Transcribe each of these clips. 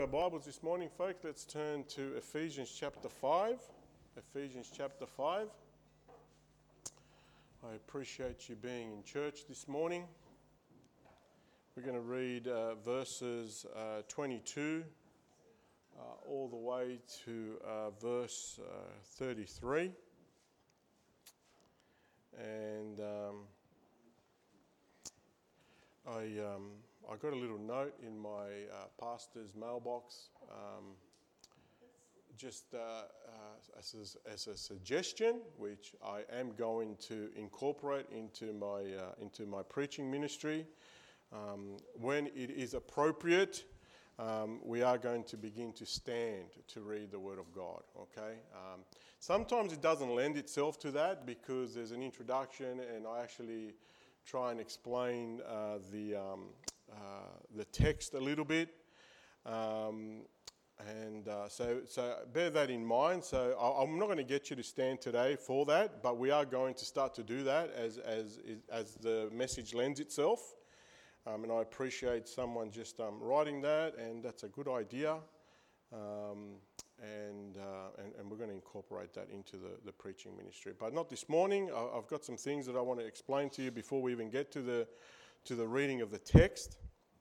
Our Bibles this morning, folks, let's turn to Ephesians chapter 5. Ephesians chapter 5. I appreciate you being in church this morning. We're going to read verses 22 all the way to verse 33. And I got a little note in my pastor's mailbox, just as a suggestion, which I am going to incorporate into my preaching ministry. When it is appropriate, we are going to begin to stand to read the Word of God. Okay. Sometimes it doesn't lend itself to that because there's an introduction, and I actually try and explain the text a little bit, so bear that in mind. So I'm not going to get you to stand today for that, but we are going to start to do that as the message lends itself. And I appreciate someone just writing that, and that's a good idea. And we're going to incorporate that into the preaching ministry, but not this morning. I've got some things that I want to explain to you before we even get to the reading of the text.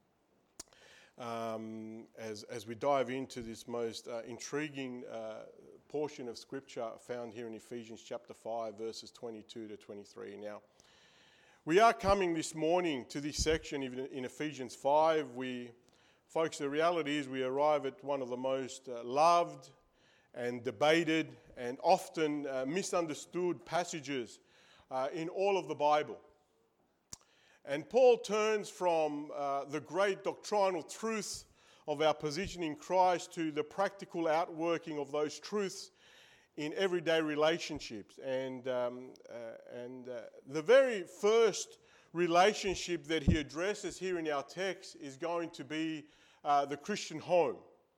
As we dive into this most intriguing portion of Scripture found here in Ephesians chapter 5, verses 22 to 23. Now, we are coming this morning to this section in Ephesians 5. Folks, the reality is we arrive at one of the most loved and debated and often misunderstood passages in all of the Bible. And Paul turns from the great doctrinal truths of our position in Christ to the practical outworking of those truths in everyday relationships. And the very first relationship that he addresses here in our text is going to be the Christian home.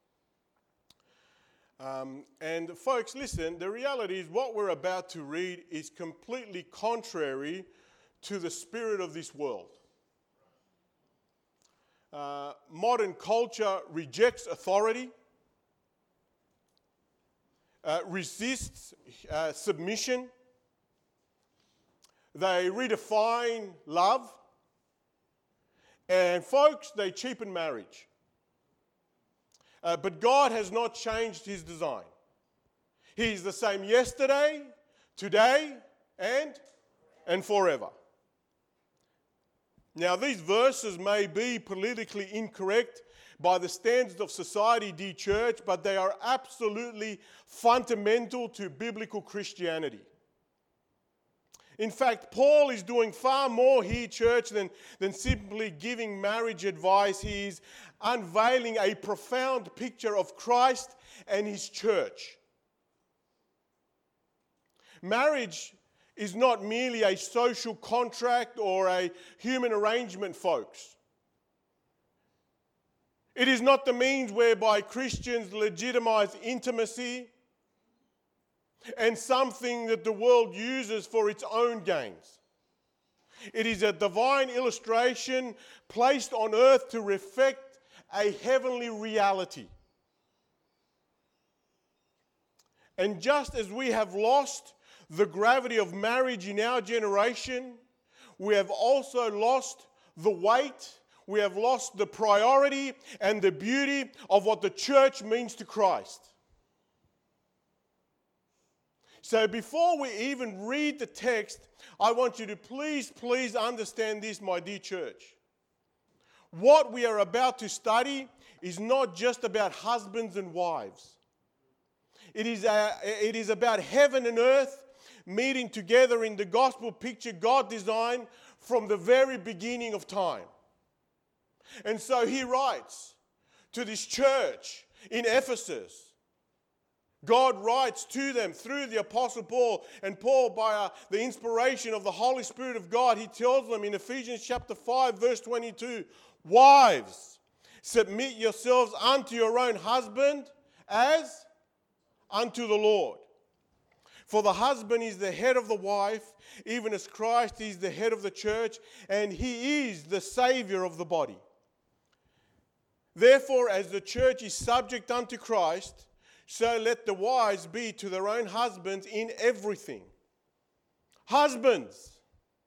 And folks, listen, the reality is what we're about to read is completely contrary to the spirit of this world. Modern culture rejects authority, resists submission. They redefine love. And folks, they cheapen marriage. But God has not changed his design. He's the same yesterday, today, and forever. Now, these verses may be politically incorrect by the standards of society, dear church, but they are absolutely fundamental to biblical Christianity. In fact, Paul is doing far more here, church, than simply giving marriage advice. He is unveiling a profound picture of Christ and his church. Marriage is not merely a social contract or a human arrangement, folks. It is not the means whereby Christians legitimize intimacy and something that the world uses for its own gains. It is a divine illustration placed on earth to reflect a heavenly reality. And just as we have lost the gravity of marriage in our generation, we have also lost the weight, we have lost the priority and the beauty of what the church means to Christ. So before we even read the text, I want you to please understand this, my dear church. What we are about to study is not just about husbands and wives. It is about heaven and earth meeting together in the gospel picture God designed from the very beginning of time. And so he writes to this church in Ephesus. God writes to them through the Apostle Paul, and Paul, by the inspiration of the Holy Spirit of God, he tells them in Ephesians chapter 5, verse 22, "Wives, submit yourselves unto your own husband as unto the Lord. For the husband is the head of the wife, even as Christ is the head of the church, and he is the Savior of the body. Therefore, as the church is subject unto Christ, so let the wives be to their own husbands in everything. Husbands,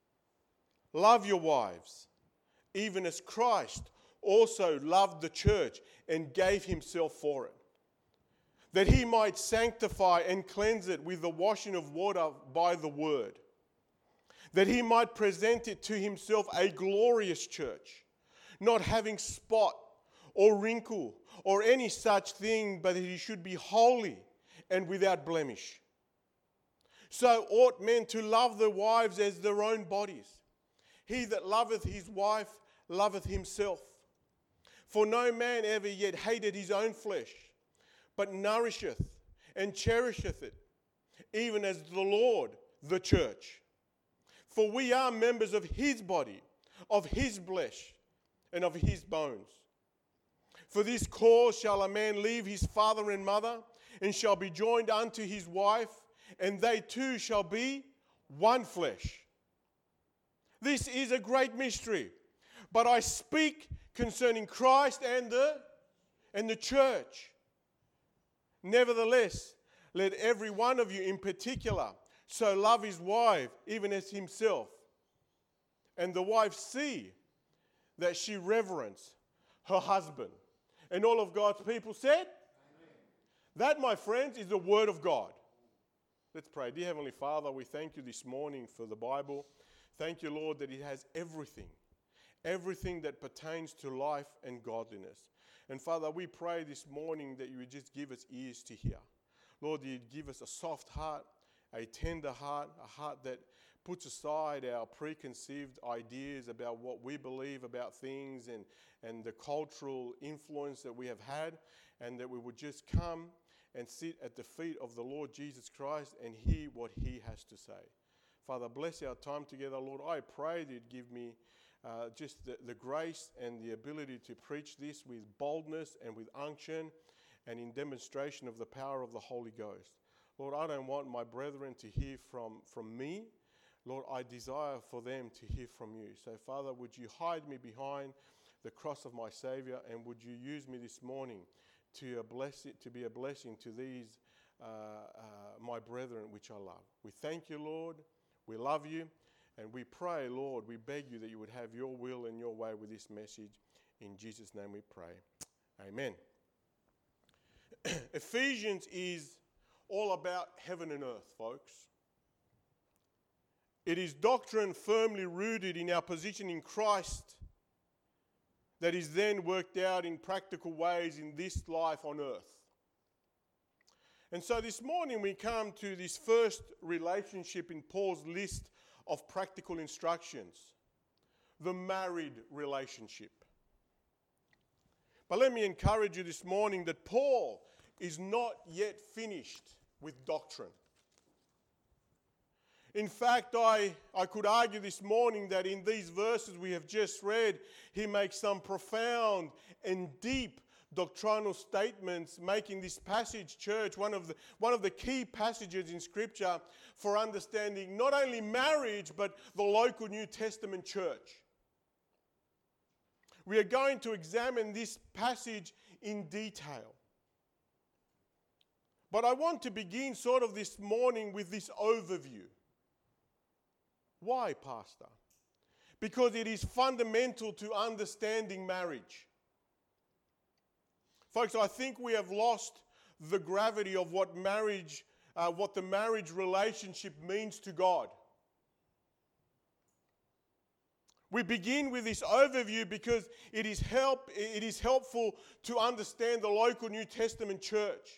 love your wives, even as Christ also loved the church and gave himself for it, that he might sanctify and cleanse it with the washing of water by the word, that he might present it to himself a glorious church, not having spot or wrinkle or any such thing, but that he should be holy and without blemish. So ought men to love their wives as their own bodies. He that loveth his wife loveth himself. For no man ever yet hated his own flesh, but nourisheth and cherisheth it, even as the Lord the church. For we are members of his body, of his flesh, and of his bones. For this cause shall a man leave his father and mother, and shall be joined unto his wife, and they two shall be one flesh. This is a great mystery, but I speak concerning Christ and the church. Nevertheless, let every one of you in particular so love his wife even as himself, and the wife see that she reverence her husband. And all of God's people said, Amen. That, my friends, is the word of God. Let's pray. Dear Heavenly Father, we thank you this morning for the Bible. Thank you, Lord, that it has everything that pertains to life and godliness. And Father, we pray this morning that you would just give us ears to hear. Lord, you'd give us a soft heart, a tender heart, a heart that puts aside our preconceived ideas about what we believe about things and the cultural influence that we have had, and that we would just come and sit at the feet of the Lord Jesus Christ and hear what he has to say. Father, bless our time together, Lord. I pray that you'd give me just the grace and the ability to preach this with boldness and with unction and in demonstration of the power of the Holy Ghost. Lord, I don't want my brethren to hear from me. Lord, I desire for them to hear from you. So, Father, would you hide me behind the cross of my Savior, and would you use me this morning to be a blessing to these, my brethren, which I love. We thank you, Lord. We love you. And we pray, Lord, we beg you that you would have your will and your way with this message. In Jesus' name we pray. Amen. Ephesians is all about heaven and earth, folks. It is doctrine firmly rooted in our position in Christ that is then worked out in practical ways in this life on earth. And so this morning we come to this first relationship in Paul's list of practical instructions, the married relationship. But let me encourage you this morning that Paul is not yet finished with doctrine. In fact, I could argue this morning that in these verses we have just read, he makes some profound and deep doctrinal statements, making this passage, church, one of the key passages in Scripture for understanding not only marriage, but the local New Testament church. We are going to examine this passage in detail. But I want to begin sort of this morning with this overview. Why, Pastor? Because it is fundamental to understanding marriage. Folks, I think we have lost the gravity of what the marriage relationship means to God. We begin with this overview because it is helpful to understand the local New Testament church.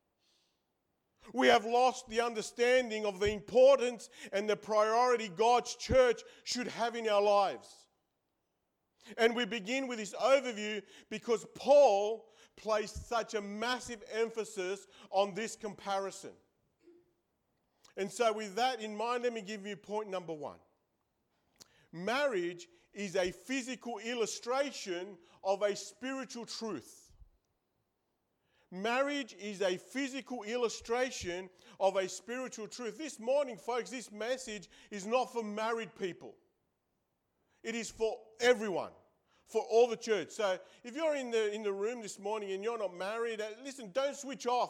We have lost the understanding of the importance and the priority God's church should have in our lives. And we begin with this overview because Paul placed such a massive emphasis on this comparison. And so with that in mind, let me give you point number one. Marriage is a physical illustration of a spiritual truth. Marriage is a physical illustration of a spiritual truth. This morning, folks, this message is not for married people. It is for everyone. for all the church. So if you're in the room this morning and you're not married, listen, don't switch off.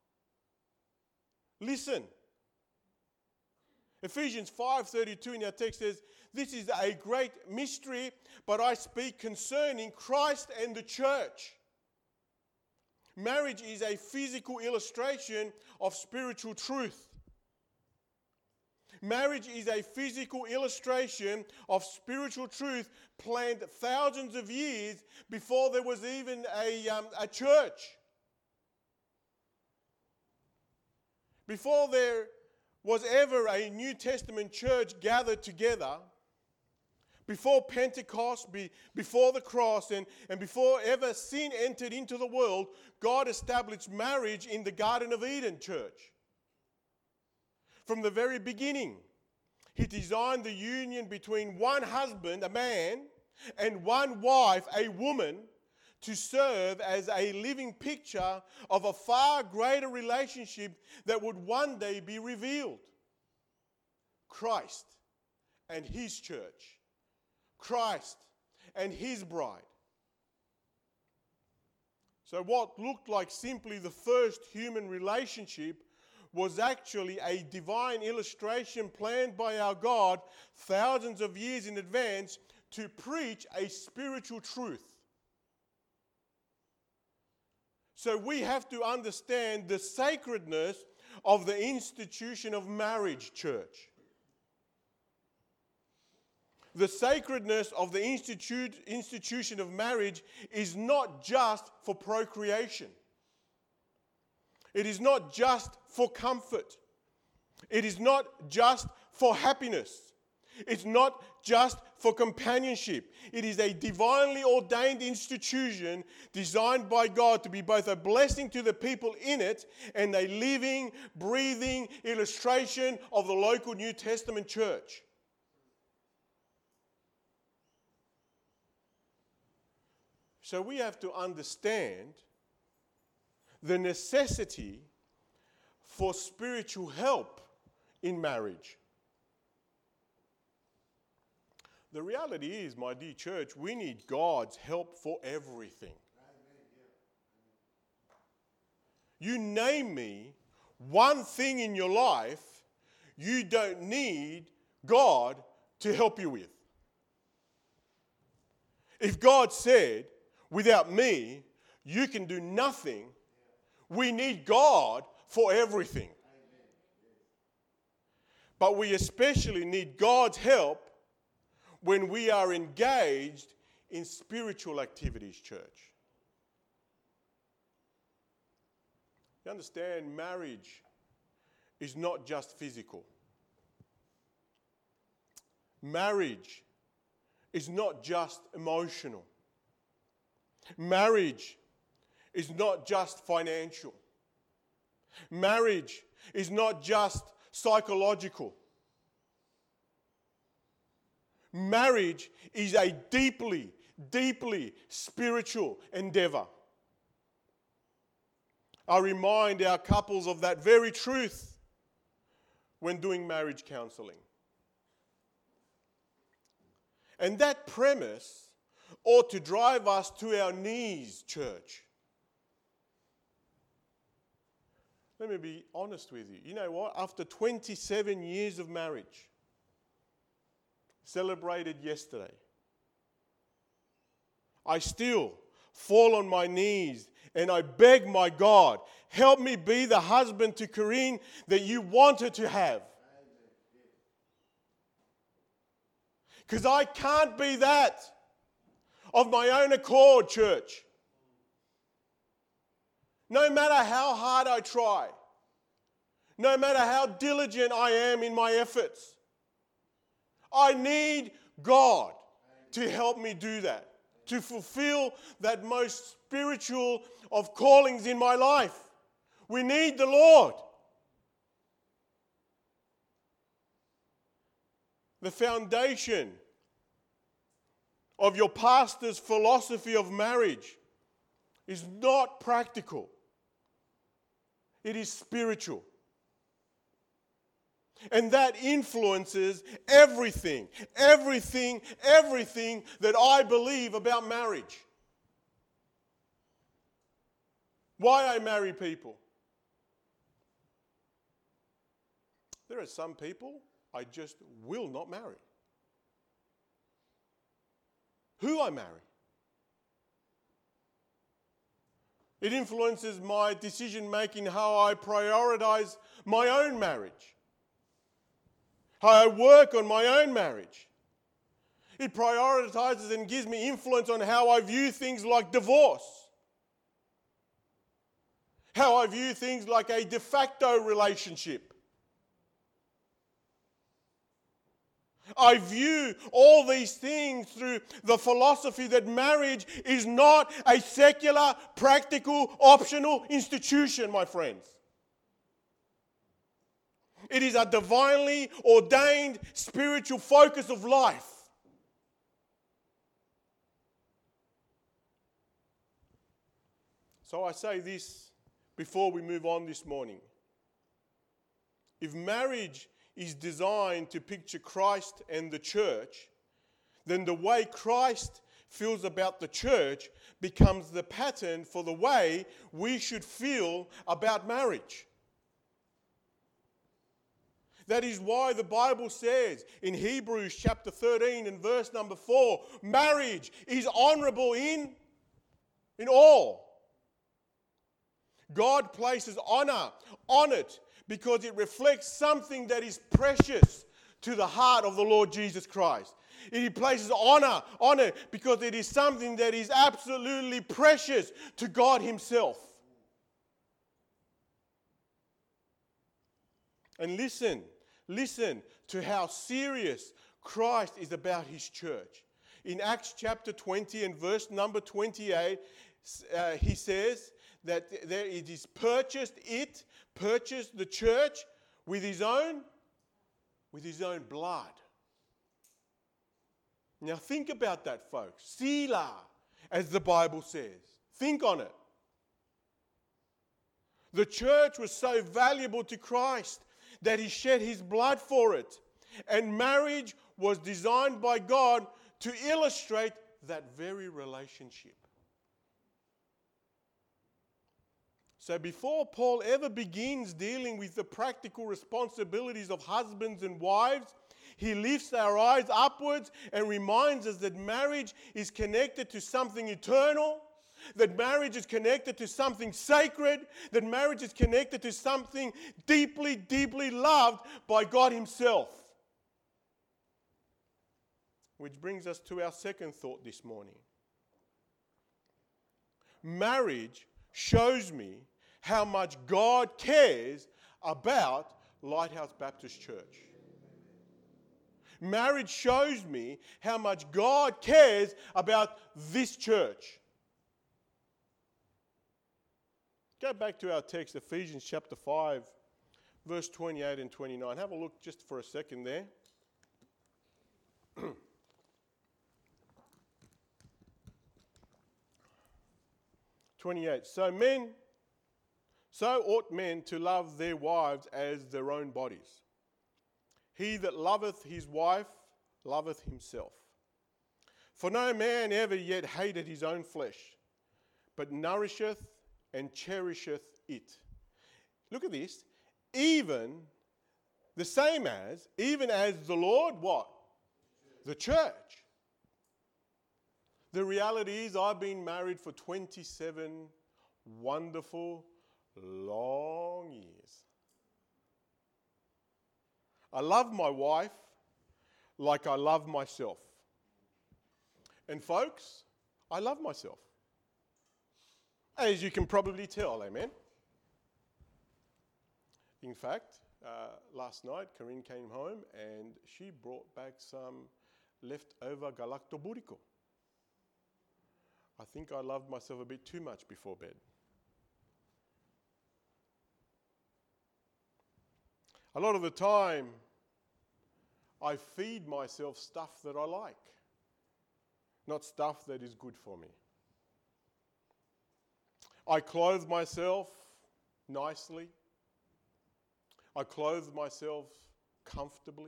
Listen. Ephesians 5:32 in our text says, "This is a great mystery, but I speak concerning Christ and the church." Marriage is a physical illustration of spiritual truth. Marriage is a physical illustration of spiritual truth planned thousands of years before there was even a church. Before there was ever a New Testament church gathered together, before Pentecost, before the cross, and before ever sin entered into the world, God established marriage in the Garden of Eden church. From the very beginning, He designed the union between one husband, a man, and one wife, a woman, to serve as a living picture of a far greater relationship that would one day be revealed. Christ and His church. Christ and His bride. So what looked like simply the first human relationship was actually a divine illustration planned by our God thousands of years in advance to preach a spiritual truth. So we have to understand the sacredness of the institution of marriage, church. The sacredness of the institution of marriage is not just for procreation. It is not just for comfort. It is not just for happiness. It's not just for companionship. It is a divinely ordained institution designed by God to be both a blessing to the people in it and a living, breathing illustration of the local New Testament church. So we have to understand the necessity for spiritual help in marriage. The reality is, my dear church, we need God's help for everything. You name me one thing in your life you don't need God to help you with. If God said, without me, you can do nothing, we need God for everything. But we especially need God's help when we are engaged in spiritual activities, church. You understand, marriage is not just physical. Marriage is not just emotional. Marriage is not just financial. Marriage is not just psychological. Marriage is a deeply, deeply spiritual endeavor. I remind our couples of that very truth when doing marriage counseling. And that premise ought to drive us to our knees, church. Let me be honest with you. You know what? After 27 years of marriage, celebrated yesterday, I still fall on my knees and I beg my God, help me be the husband to Corinne that you wanted to have. Because I can't be that of my own accord, church. No matter how hard I try, no matter how diligent I am in my efforts, I need God to help me do that, to fulfill that most spiritual of callings in my life. We need the Lord. The foundation of your pastor's philosophy of marriage is not practical. It is spiritual. And that influences everything that I believe about marriage. Why I marry people. There are some people I just will not marry. Who I marry. It influences my decision making, how I prioritize my own marriage. How I work on my own marriage. It prioritizes and gives me influence on how I view things like divorce. How I view things like a de facto relationship. I view all these things through the philosophy that marriage is not a secular, practical, optional institution, my friends. It is a divinely ordained spiritual focus of life. So I say this before we move on this morning. If marriage is designed to picture Christ and the church, then the way Christ feels about the church becomes the pattern for the way we should feel about marriage. That is why the Bible says in Hebrews chapter 13 and verse number 4, marriage is honourable in all. God places honour on it because it reflects something that is precious to the heart of the Lord Jesus Christ. He places honour on it because it is something that is absolutely precious to God Himself. And listen to how serious Christ is about His church. In Acts chapter 20 and verse number 28, he says that it is purchased the church with his own blood. Now think about that, folks. Selah, as the Bible says. Think on it. The church was so valuable to Christ that He shed His blood for it. And marriage was designed by God to illustrate that very relationship. So before Paul ever begins dealing with the practical responsibilities of husbands and wives, he lifts our eyes upwards and reminds us that marriage is connected to something eternal, that marriage is connected to something sacred, that marriage is connected to something deeply, deeply loved by God Himself. Which brings us to our second thought this morning. Marriage shows me how much God cares about Lighthouse Baptist Church. Marriage shows me how much God cares about this church. Go back to our text, Ephesians chapter 5, verse 28 and 29. Have a look just for a second there. 28. So ought men to love their wives as their own bodies. He that loveth his wife loveth himself. For no man ever yet hated his own flesh, but nourisheth and cherisheth it. Look at this. Even as the Lord, what? The church. The reality is I've been married for 27 wonderful, long years. I love my wife like I love myself. And folks, I love myself. As you can probably tell, amen? In fact, last night, Corinne came home and she brought back some leftover galactoburico. I think I loved myself a bit too much before bed. A lot of the time, I feed myself stuff that I like, not stuff that is good for me. I clothe myself nicely. I clothe myself comfortably.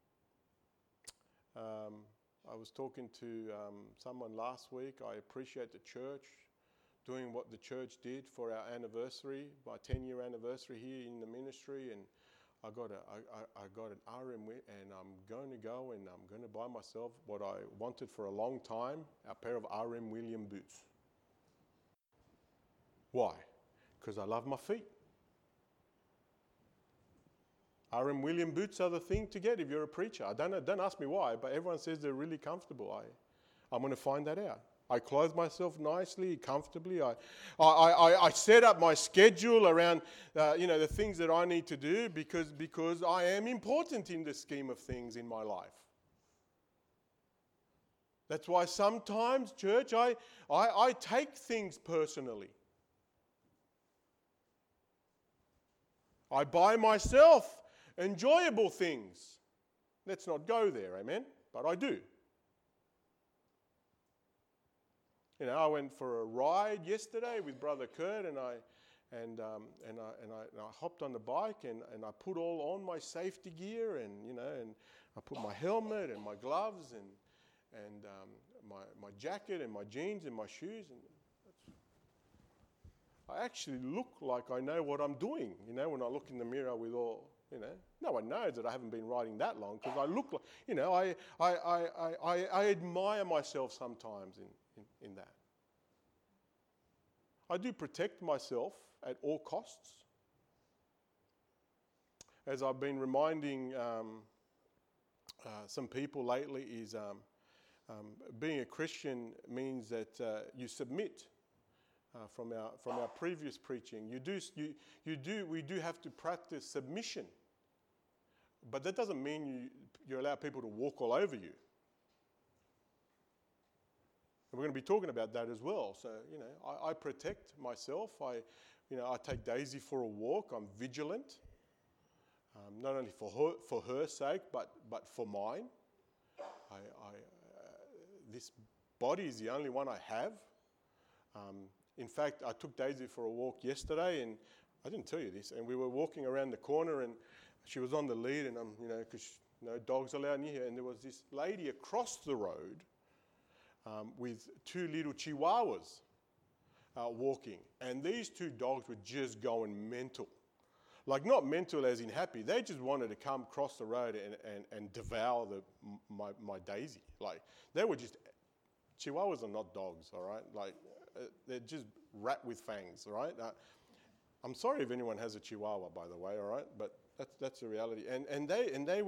I was talking to someone last week. I appreciate the church doing what the church did for our anniversary, my 10-year anniversary here in the ministry, and I got an RM, and I'm going to go and I'm going to buy myself what I wanted for a long time, a pair of RM William boots. Why? Because I love my feet. RM William boots are the thing to get if you're a preacher. Don't ask me why, but everyone says they're really comfortable. I'm going to find that out. I clothe myself nicely, comfortably. I set up my schedule around the things that I need to do because I am important in the scheme of things in my life. That's why sometimes, church, I take things personally. I buy myself enjoyable things. Let's not go there, amen? But I do. I went for a ride yesterday with Brother Kurt, and I hopped on the bike, and I put all on my safety gear, and I put my helmet and my gloves and my jacket and my jeans and my shoes, and I actually look like I know what I'm doing. When I look in the mirror with all, no one knows that I haven't been riding that long because I look like, I admire myself sometimes in that. I do protect myself at all costs. As I've been reminding some people lately, is being a Christian means that you submit. From our previous preaching, we do have to practice submission, but that doesn't mean you allow people to walk all over you. And we're going to be talking about that as well. So I protect myself. I take Daisy for a walk. I'm vigilant, not only for her sake, but for mine. This body is the only one I have. In fact, I took Daisy for a walk yesterday, and I didn't tell you this, and we were walking around the corner, and she was on the lead, and because dogs are allowed near here, and there was this lady across the road with two little chihuahuas walking, and these two dogs were just going mental. Like, not mental as in happy, they just wanted to come across the road and devour my Daisy. Like, they were just, chihuahuas are not dogs, all right? Like, they're just rat with fangs, all right? I'm sorry if anyone has a chihuahua, by the way, all right? But that's the reality. And they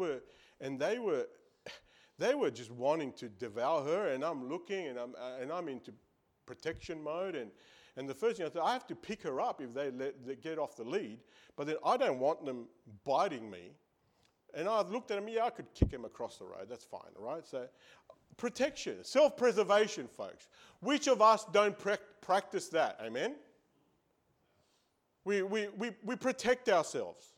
were just wanting to devour her, and I'm looking, and I'm into protection mode, and the first thing I thought, I have to pick her up if they get off the lead, but then I don't want them biting me. And I've looked at them, I could kick him across the road, that's fine, all right? So protection, self-preservation, folks. Which of us don't practice that? Amen? We protect ourselves.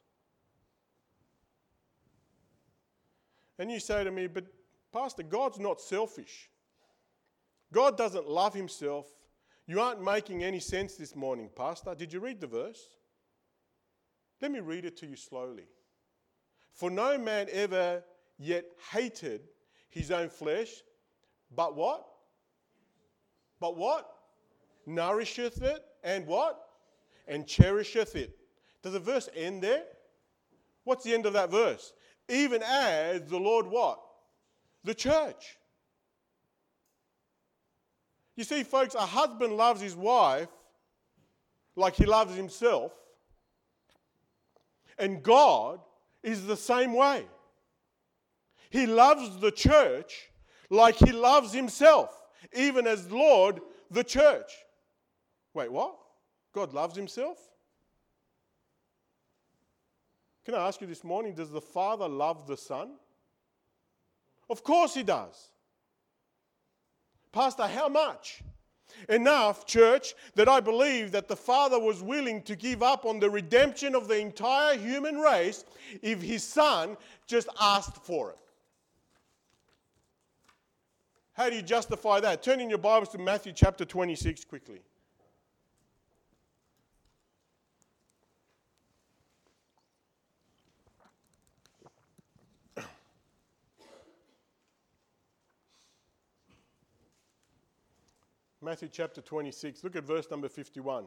And you say to me, but Pastor, God's not selfish. God doesn't love himself. You aren't making any sense this morning, Pastor. Did you read the verse? Let me read it to you slowly. For no man ever yet hated his own flesh, but what? But what? Nourisheth it, and what? And cherisheth it. Does the verse end there? What's the end of that verse? Even as the Lord what? The church. You see, folks, a husband loves his wife like he loves himself. And God is the same way. He loves the church like he loves himself, even as Lord, the church. Wait, what? God loves himself? Can I ask you this morning, does the Father love the Son? Of course he does. Pastor, how much? Enough, church, that I believe that the Father was willing to give up on the redemption of the entire human race if his Son just asked for it. How do you justify that? Turn in your Bibles to Matthew chapter 26 quickly. Matthew chapter 26. Look at verse number 51.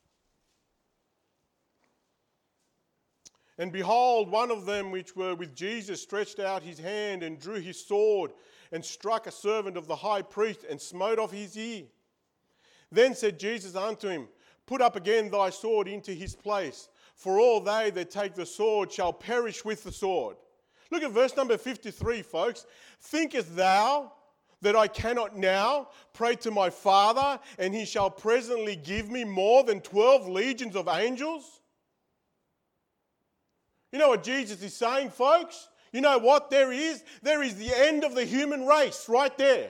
And behold, one of them which were with Jesus stretched out his hand and drew his sword and struck a servant of the high priest and smote off his ear. Then said Jesus unto him, Put up again thy sword into his place, for all they that take the sword shall perish with the sword. Look at verse number 53, folks. Thinkest thou that I cannot now pray to my Father, and he shall presently give me more than 12 legions of angels? You know what Jesus is saying, folks? You know what there is? There is the end of the human race right there.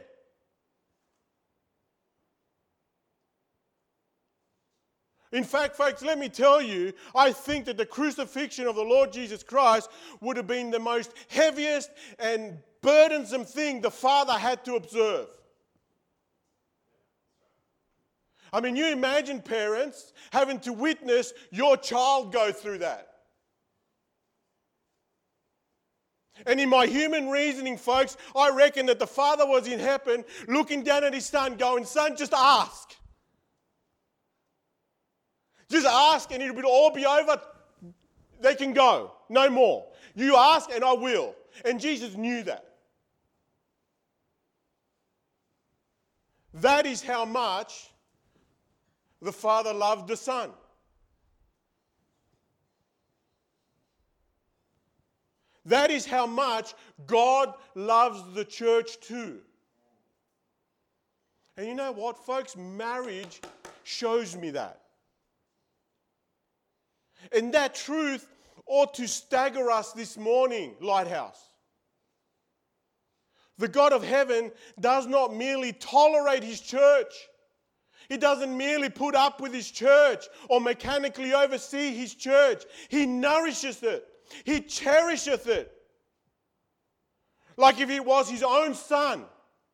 In fact, folks, let me tell you, I think that the crucifixion of the Lord Jesus Christ would have been the most heaviest and burdensome thing the Father had to observe. I mean, you imagine parents having to witness your child go through that. And in my human reasoning, folks, I reckon that the Father was in heaven looking down at his son going, Son, just ask. Just ask and it'll all be over. They can go. No more. You ask and I will. And Jesus knew that. That is how much the Father loved the Son. That is how much God loves the church too. And you know what, folks? Marriage shows me that. And that truth ought to stagger us this morning, Lighthouse. The God of heaven does not merely tolerate his church. He doesn't merely put up with his church or mechanically oversee his church. He nourishes it. He cherisheth it. Like if it was his own son.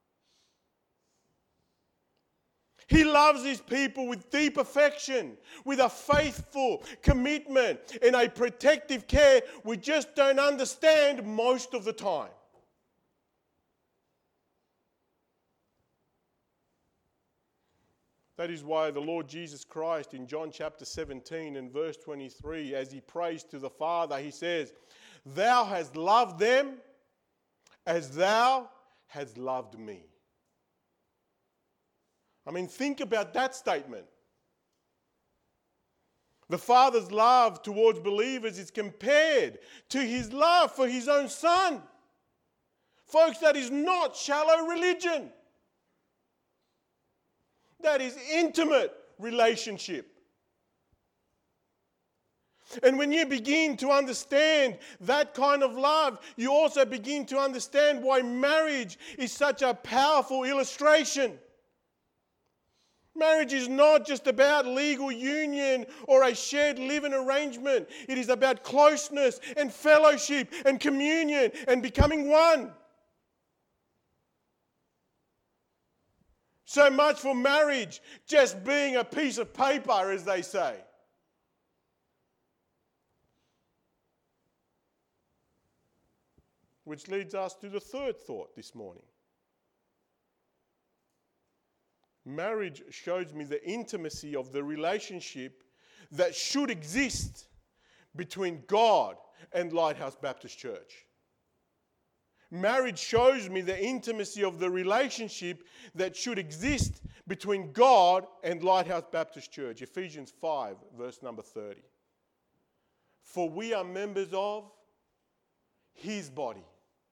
He loves his people with deep affection, with a faithful commitment and a protective care we just don't understand most of the time. That is why the Lord Jesus Christ in John chapter 17 and verse 23, as he prays to the Father, he says, Thou hast loved them as thou hast loved me. I mean, think about that statement. The Father's love towards believers is compared to his love for his own Son. Folks, that is not shallow religion. That is intimate relationship. And when you begin to understand that kind of love, you also begin to understand why marriage is such a powerful illustration. Marriage is not just about legal union or a shared living arrangement. It is about closeness and fellowship and communion and becoming one. So much for marriage just being a piece of paper, as they say. Which leads us to the third thought this morning. Marriage shows me the intimacy of the relationship that should exist between God and Lighthouse Baptist Church. Marriage shows me the intimacy of the relationship that should exist between God and Lighthouse Baptist Church. Ephesians 5, verse number 30. For we are members of his body,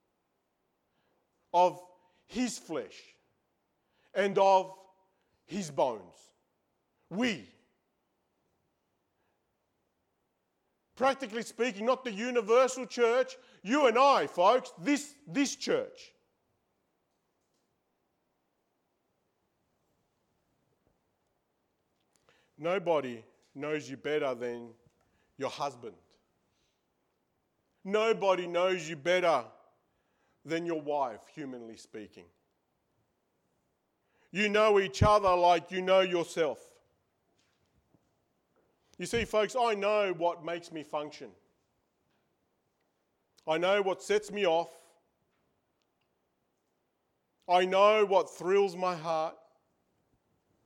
of his flesh, and of his bones. We. Practically speaking, not the universal church, you and I, folks, this church. Nobody knows you better than your husband. Nobody knows you better than your wife, humanly speaking. You know each other like you know yourself. You see, folks, I know what makes me function. I know what sets me off. I know what thrills my heart.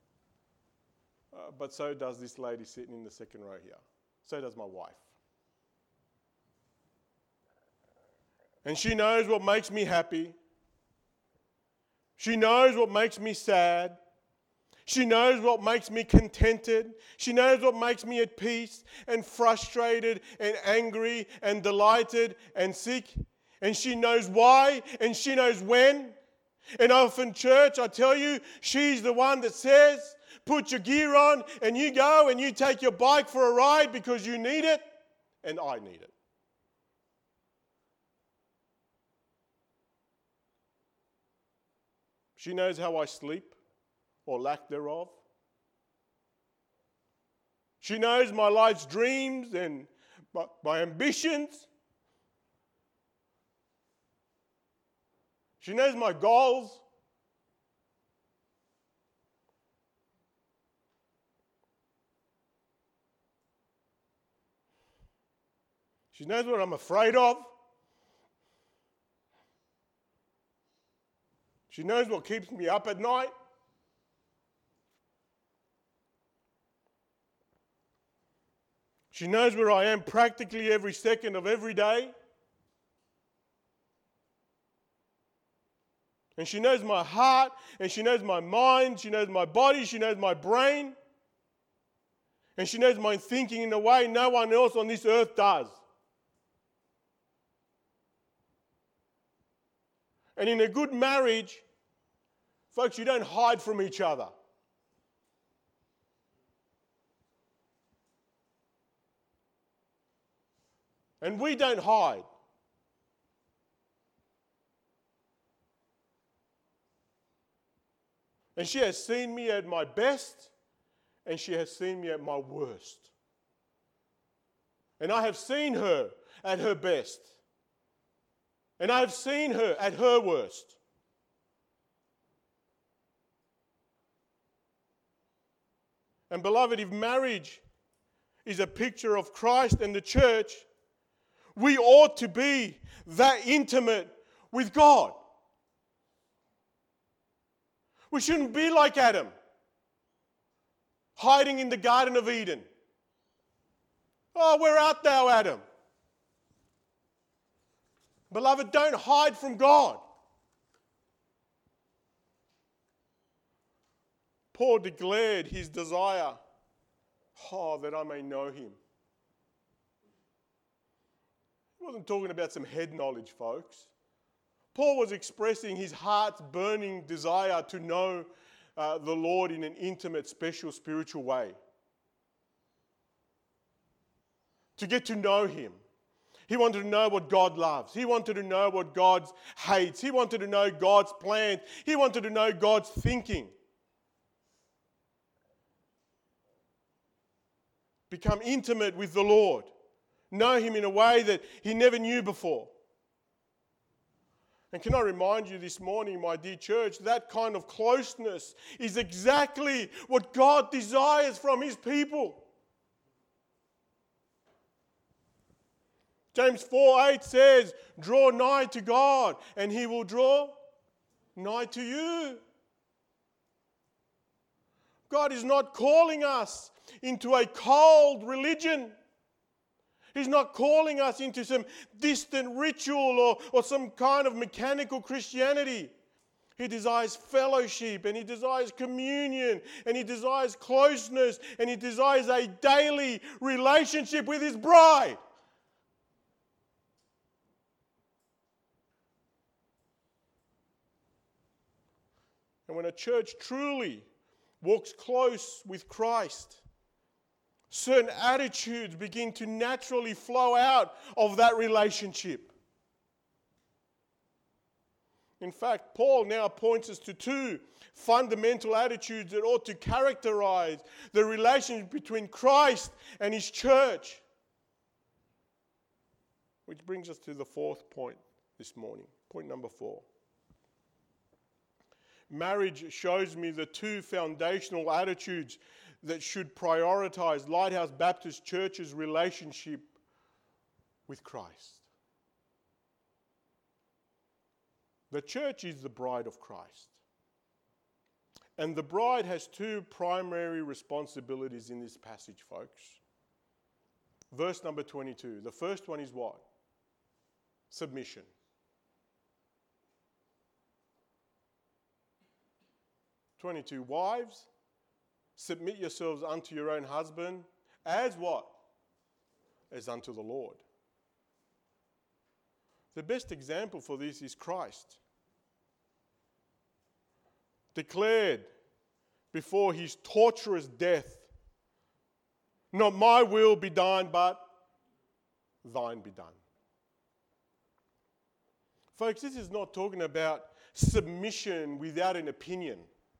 but so does this lady sitting in the second row here. So does my wife. And she knows what makes me happy. She knows what makes me sad. She knows what makes me contented. She knows what makes me at peace and frustrated and angry and delighted and sick. And she knows why and she knows when. And often, church, I tell you, she's the one that says, put your gear on and you go and you take your bike for a ride because you need it and I need it. She knows how I sleep or lack thereof. She knows my life's dreams and my ambitions. She knows my goals. She knows what I'm afraid of. She knows what keeps me up at night. She knows where I am practically every second of every day. And she knows my heart, and she knows my mind, she knows my body, she knows my brain. And she knows my thinking in a way no one else on this earth does. And in a good marriage, folks, you don't hide from each other. And we don't hide. And she has seen me at my best, and she has seen me at my worst. And I have seen her at her best. And I have seen her at her worst. And beloved, if marriage is a picture of Christ and the church, we ought to be that intimate with God. We shouldn't be like Adam, hiding in the Garden of Eden. Oh, where art thou, Adam? Beloved, don't hide from God. Paul declared his desire, that I may know him. He wasn't talking about some head knowledge, folks. Paul was expressing his heart's burning desire to know the Lord in an intimate, special, spiritual way. To get to know him. He wanted to know what God loves. He wanted to know what God hates. He wanted to know God's plans. He wanted to know God's thinking. Become intimate with the Lord. Know him in a way that he never knew before. And can I remind you this morning, my dear church, that kind of closeness is exactly what God desires from his people. James 4:8 says, draw nigh to God and he will draw nigh to you. God is not calling us into a cold religion. He's not calling us into some distant ritual or some kind of mechanical Christianity. He desires fellowship and he desires communion and he desires closeness and he desires a daily relationship with his bride. And when a church truly walks close with Christ, certain attitudes begin to naturally flow out of that relationship. In fact, Paul now points us to two fundamental attitudes that ought to characterize the relationship between Christ and his church. Which brings us to the fourth point this morning. Point number 4. Marriage shows me the two foundational attitudes that should prioritize Lighthouse Baptist Church's relationship with Christ. The church is the bride of Christ. And the bride has two primary responsibilities in this passage, folks. Verse number 22. The first one is what? Submission. Wives, submit yourselves unto your own husband as what? As unto the Lord. The best example for this is Christ. Declared before his torturous death, not my will be done, but thine be done. Folks, this is not talking about submission without an opinion.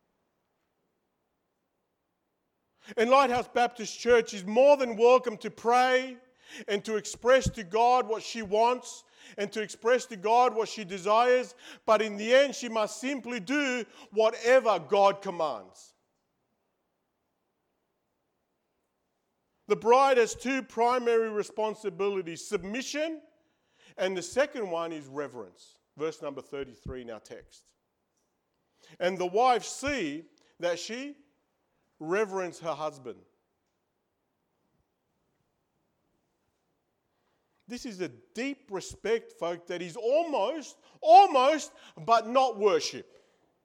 And Lighthouse Baptist Church is more than welcome to pray and to express to God what she wants and to express to God what she desires. But in the end, she must simply do whatever God commands. The bride has two primary responsibilities, submission, and the second one is reverence. Verse number 33 in our text. And the wife see that she reverence her husband. This is a deep respect, folk, that is almost, but not worship.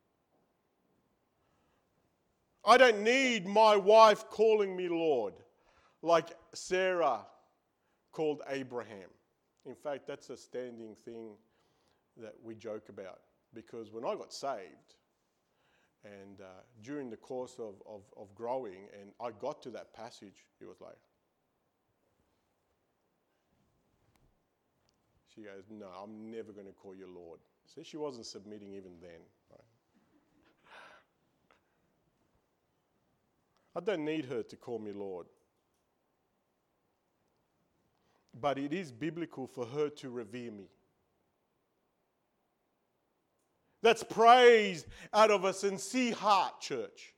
I don't need my wife calling me Lord, like Sarah called Abraham. In fact, that's a standing thing that we joke about, because when I got saved, and during the course of growing, and I got to that passage, it was like, she goes, no, I'm never going to call you Lord. So she wasn't submitting even then. Right? I don't need her to call me Lord. But it is biblical for her to revere me. That's praise out of a sincere heart, church.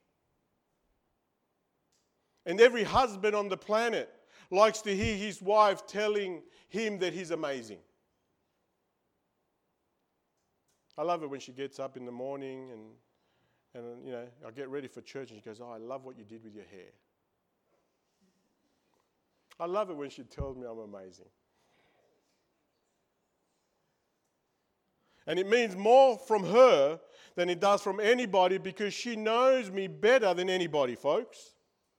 And every husband on the planet likes to hear his wife telling him that he's amazing. I love it when she gets up in the morning and you know, I get ready for church and she goes, oh, I love what you did with your hair. I love it when she tells me I'm amazing. And it means more from her than it does from anybody, because she knows me better than anybody, folks.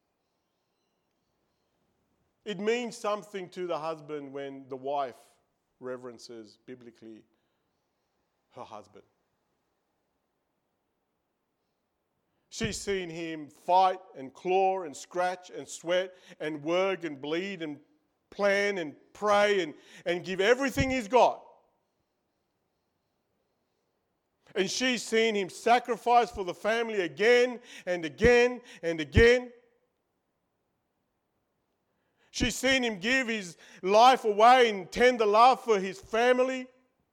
It means something to the husband when the wife reverences biblically her husband. She's seen him fight and claw and scratch and sweat and work and bleed and plan and pray and give everything he's got. And she's seen him sacrifice for the family again and again and again. She's seen him give his life away in tender love for his family.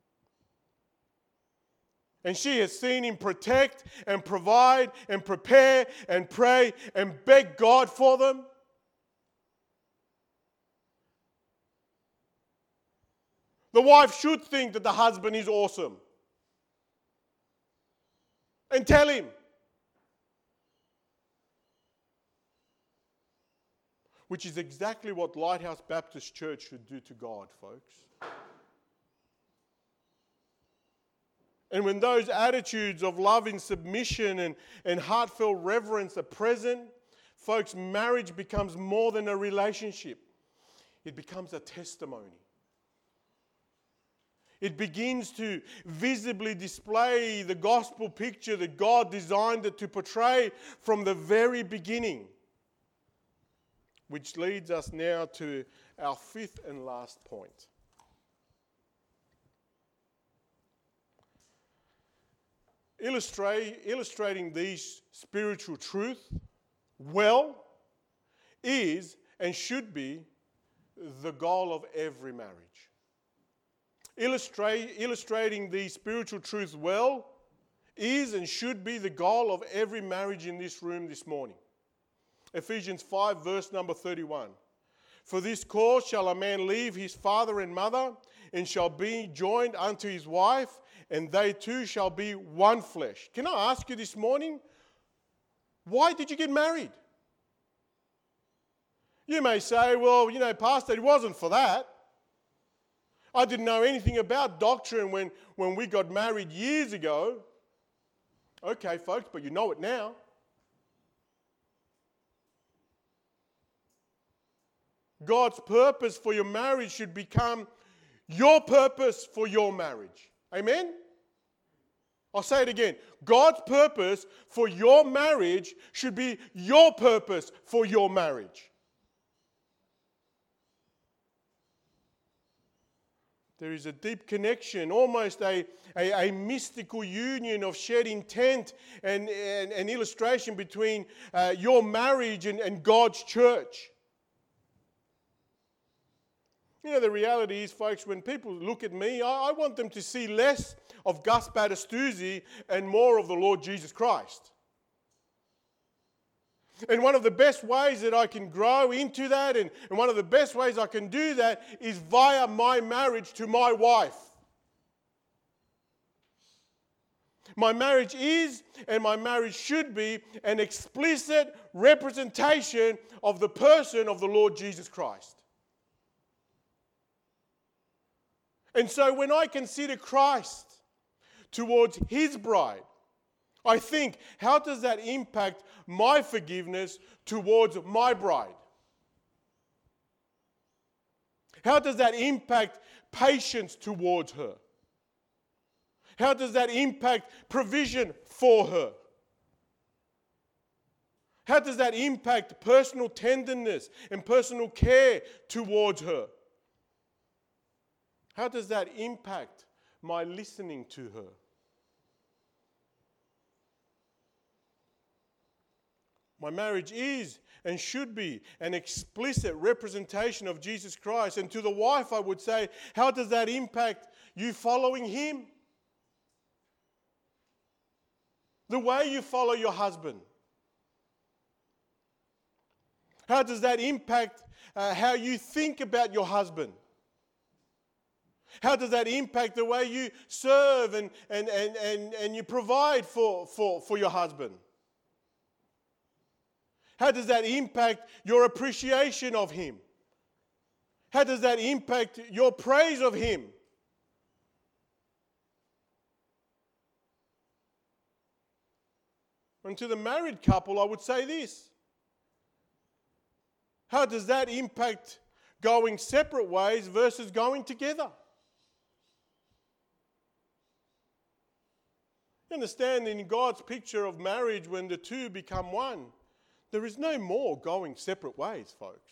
And she has seen him protect and provide and prepare and pray and beg God for them. The wife should think that the husband is awesome. And tell him. Which is exactly what Lighthouse Baptist Church should do to God, folks. And when those attitudes of love and submission and heartfelt reverence are present, folks, marriage becomes more than a relationship. It becomes a testimony. It begins to visibly display the gospel picture that God designed it to portray from the very beginning. Which leads us now to our fifth and last point. Illustrating these spiritual truths well is and should be the goal of every marriage. Illustrating these spiritual truths well is and should be the goal of every marriage in this room this morning. Ephesians 5 verse number 31. For this cause shall a man leave his father and mother, and shall be joined unto his wife, and they two shall be one flesh. Can I ask you this morning, Why did you get married? You may say, well, Pastor, it wasn't for that. I didn't know anything about doctrine when we got married years ago. Okay, folks, but you know it now. God's purpose for your marriage should become your purpose for your marriage. Amen? I'll say it again. God's purpose for your marriage should be your purpose for your marriage. There is a deep connection, almost a mystical union of shared intent and illustration between your marriage and God's church. The reality is, folks, when people look at me, I want them to see less of Gus Battistuzzi and more of the Lord Jesus Christ. And one of the best ways that I can grow into that, and one of the best ways I can do that, is via my marriage to my wife. My marriage is, and my marriage should be, an explicit representation of the person of the Lord Jesus Christ. And so when I consider Christ towards his bride, I think, how does that impact my forgiveness towards my bride? How does that impact patience towards her? How does that impact provision for her? How does that impact personal tenderness and personal care towards her? How does that impact my listening to her? My marriage is and should be an explicit representation of Jesus Christ. And to the wife, I would say, how does that impact you following him? The way you follow your husband. How does that impact how you think about your husband? How does that impact the way you serve and you provide for your husband? How does that impact your appreciation of him? How does that impact your praise of him? And to the married couple, I would say this. How does that impact going separate ways versus going together? You understand, in God's picture of marriage, when the two become one, there is no more going separate ways, folks.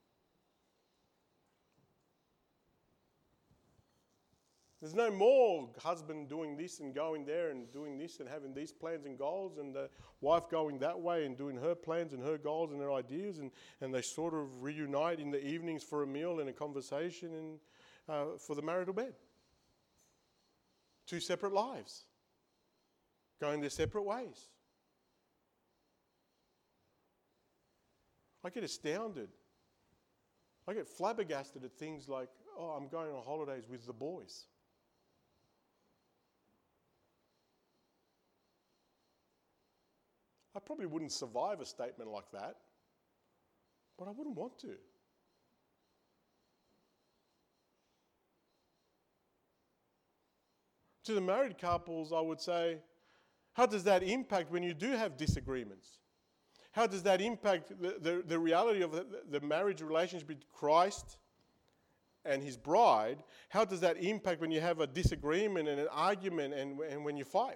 There's no more husband doing this and going there and doing this and having these plans and goals, and the wife going that way and doing her plans and her goals and her ideas, and they sort of reunite in the evenings for a meal and a conversation and for the marital bed. Two separate lives, going their separate ways. I get astounded. I get flabbergasted at things like, oh, I'm going on holidays with the boys. I probably wouldn't survive a statement like that, but I wouldn't want to. To the married couples, I would say, how does that impact when you do have disagreements? How does that impact the reality of the marriage relationship between Christ and his bride? How does that impact when you have a disagreement and an argument and when you fight?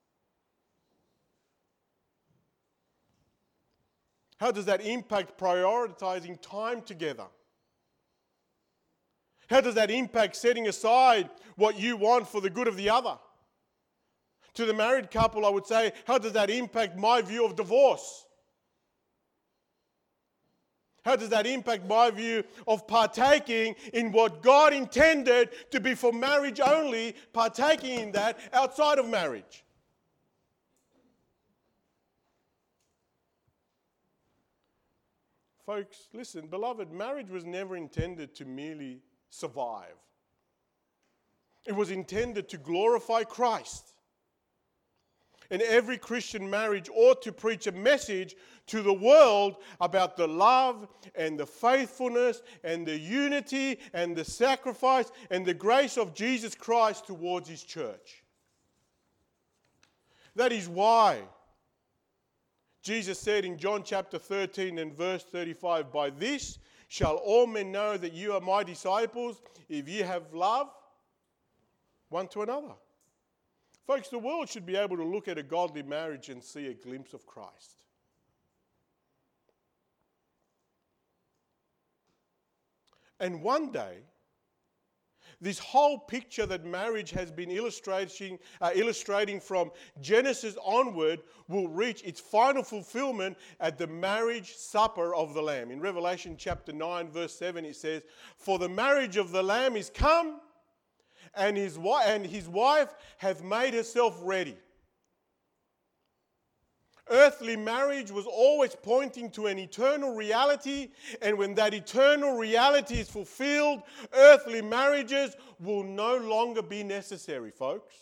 How does that impact prioritizing time together? How does that impact setting aside what you want for the good of the other? To the married couple, I would say, how does that impact my view of divorce? How does that impact my view of partaking in what God intended to be for marriage only, partaking in that outside of marriage? Folks, listen, beloved, marriage was never intended to merely survive. It was intended to glorify Christ. And every Christian marriage ought to preach a message to the world about the love and the faithfulness and the unity and the sacrifice and the grace of Jesus Christ towards his church. That is why Jesus said in John chapter 13 and verse 35, "By this shall all men know that you are my disciples, if you have love one to another." Folks, the world should be able to look at a godly marriage and see a glimpse of Christ. And one day, this whole picture that marriage has been illustrating from Genesis onward will reach its final fulfillment at the marriage supper of the Lamb. In Revelation chapter 9 verse 7 it says, "For the marriage of the Lamb is come, and his wife hath made herself ready." Earthly marriage was always pointing to an eternal reality, and when that eternal reality is fulfilled, earthly marriages will no longer be necessary, folks.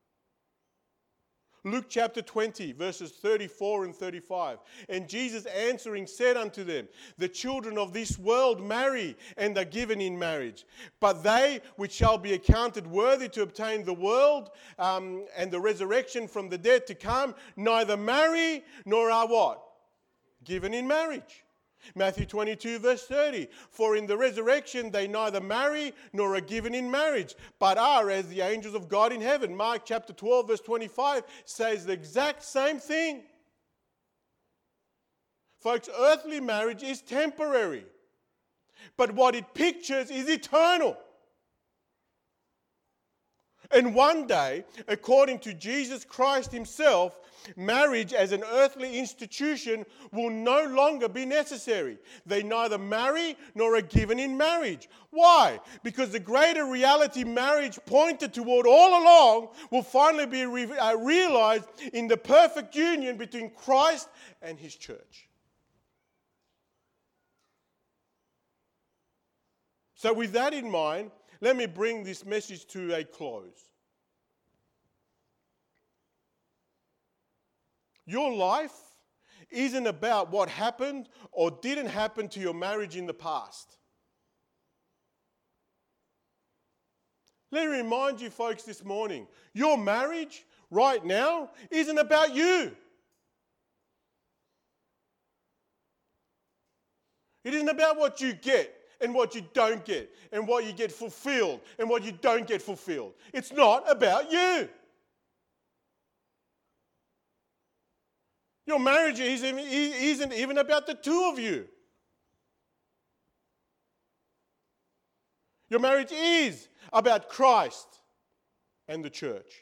Luke chapter 20, verses 34 and 35. "And Jesus answering said unto them, The children of this world marry, and are given in marriage. But they which shall be accounted worthy to obtain the world and the resurrection from the dead to come, neither marry nor are" what? "Given in marriage." Matthew 22 verse 30. "For in the resurrection they neither marry nor are given in marriage, but are as the angels of God in heaven." Mark chapter 12 verse 25 says the exact same thing. Folks, earthly marriage is temporary, but what it pictures is eternal. And one day, according to Jesus Christ himself, marriage as an earthly institution will no longer be necessary. They neither marry nor are given in marriage. Why? Because the greater reality marriage pointed toward all along will finally be realized in the perfect union between Christ and his church. So with that in mind, let me bring this message to a close. Your life isn't about what happened or didn't happen to your marriage in the past. Let me remind you folks this morning, your marriage right now isn't about you. It isn't about what you get and what you don't get, and what you get fulfilled and what you don't get fulfilled. It's not about you. Your marriage isn't even about the two of you. Your marriage is about Christ and the church.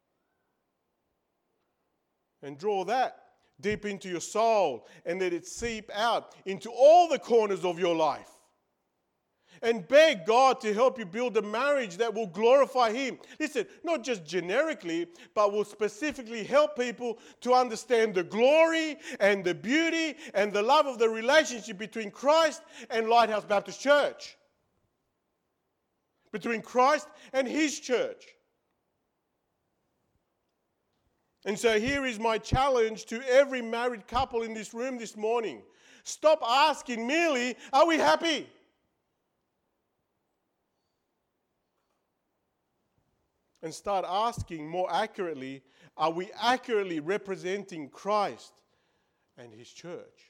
And draw that deep into your soul and let it seep out into all the corners of your life. And beg God to help you build a marriage that will glorify him. Listen, not just generically, but will specifically help people to understand the glory and the beauty and the love of the relationship between Christ and Lighthouse Baptist Church. Between Christ and his church. And so here is my challenge to every married couple in this room this morning. Stop asking merely, are we happy? And start asking more accurately, are we accurately representing Christ and his church?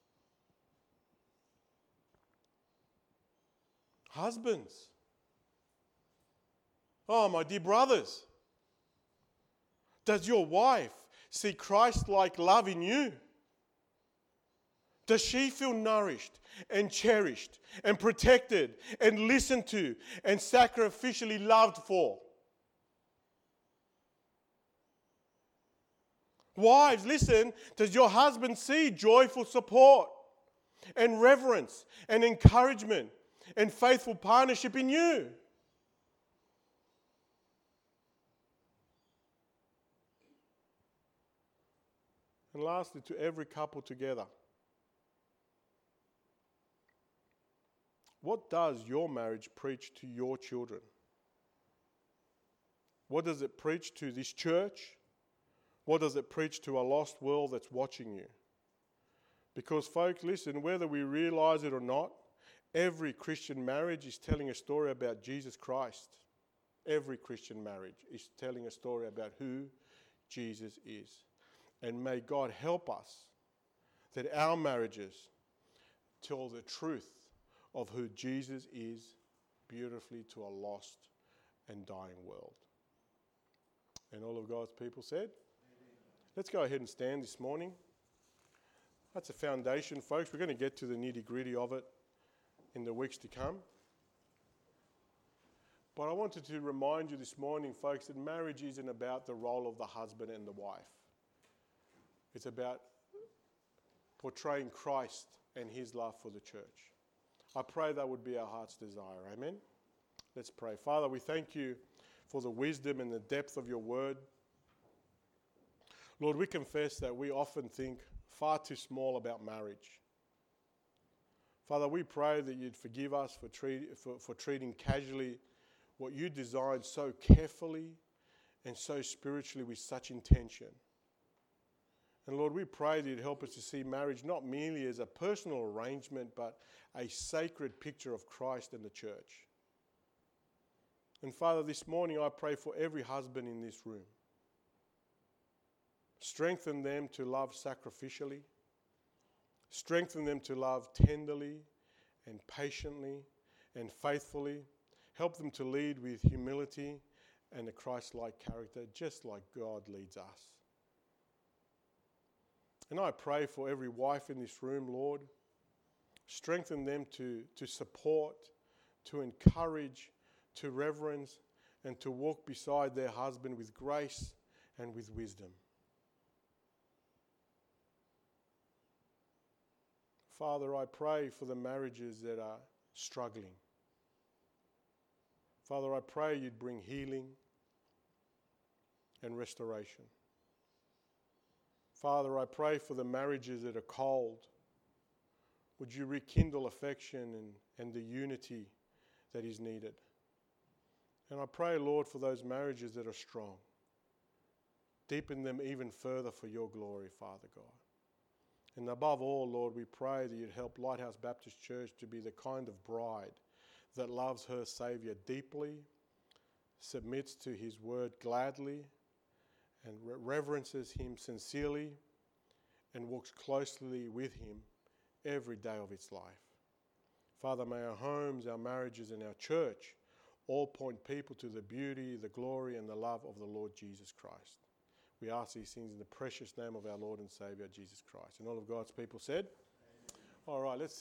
Husbands, oh my dear brothers, does your wife see Christ-like love in you? Does she feel nourished and cherished and protected and listened to and sacrificially loved for? Wives, listen, does your husband see joyful support and reverence and encouragement and faithful partnership in you? And lastly, to every couple together, what does your marriage preach to your children? What does it preach to this church? What does it preach to a lost world that's watching you? Because, folks, listen, whether we realize it or not, every Christian marriage is telling a story about Jesus Christ. Every Christian marriage is telling a story about who Jesus is. And may God help us that our marriages tell the truth of who Jesus is beautifully to a lost and dying world. And all of God's people said? Amen. Let's go ahead and stand this morning. That's a foundation, folks. We're going to get to the nitty-gritty of it in the weeks to come. But I wanted to remind you this morning, folks, that marriage isn't about the role of the husband and the wife. It's about portraying Christ and his love for the church. I pray that would be our heart's desire. Amen? Let's pray. Father, we thank you for the wisdom and the depth of your word. Lord, we confess that we often think far too small about marriage. Father, we pray that you'd forgive us for treating casually what you designed so carefully and so spiritually with such intention. And Lord, we pray that you'd help us to see marriage not merely as a personal arrangement, but a sacred picture of Christ and the church. And Father, this morning I pray for every husband in this room. Strengthen them to love sacrificially. Strengthen them to love tenderly and patiently and faithfully. Help them to lead with humility and a Christ-like character, just like God leads us. And I pray for every wife in this room, Lord. Strengthen them to support, to encourage, to reverence, and to walk beside their husband with grace and with wisdom. Father, I pray for the marriages that are struggling. Father, I pray you'd bring healing and restoration. Father, I pray for the marriages that are cold. Would you rekindle affection and the unity that is needed? And I pray, Lord, for those marriages that are strong. Deepen them even further for your glory, Father God. And above all, Lord, we pray that you'd help Lighthouse Baptist Church to be the kind of bride that loves her Saviour deeply, submits to his word gladly, and reverences him sincerely, and walks closely with him every day of its life. Father, may our homes, our marriages, and our church all point people to the beauty, the glory, and the love of the Lord Jesus Christ. We ask these things in the precious name of our Lord and Saviour, Jesus Christ. And all of God's people said? Amen. All right, let's